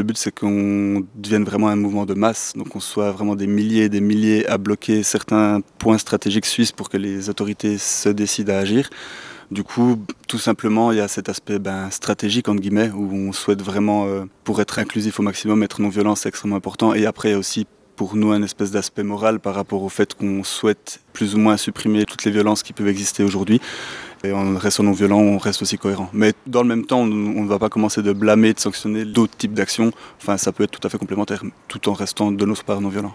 but, c'est qu'on devienne vraiment un mouvement de masse, donc on soit vraiment des milliers et des milliers à bloquer certains points stratégiques suisses pour que les autorités se décident à agir. Du coup, tout simplement, il y a cet aspect stratégique, entre guillemets, où on souhaite vraiment, pour être inclusif au maximum, être non-violent, c'est extrêmement important. Et après, il y a aussi pour nous un espèce d'aspect moral par rapport au fait qu'on souhaite plus ou moins supprimer toutes les violences qui peuvent exister aujourd'hui. Et en restant non-violent, on reste aussi cohérent. Mais dans le même temps, on ne va pas commencer de blâmer, de sanctionner d'autres types d'actions. Enfin, ça peut être tout à fait complémentaire, tout en restant de notre part non-violent.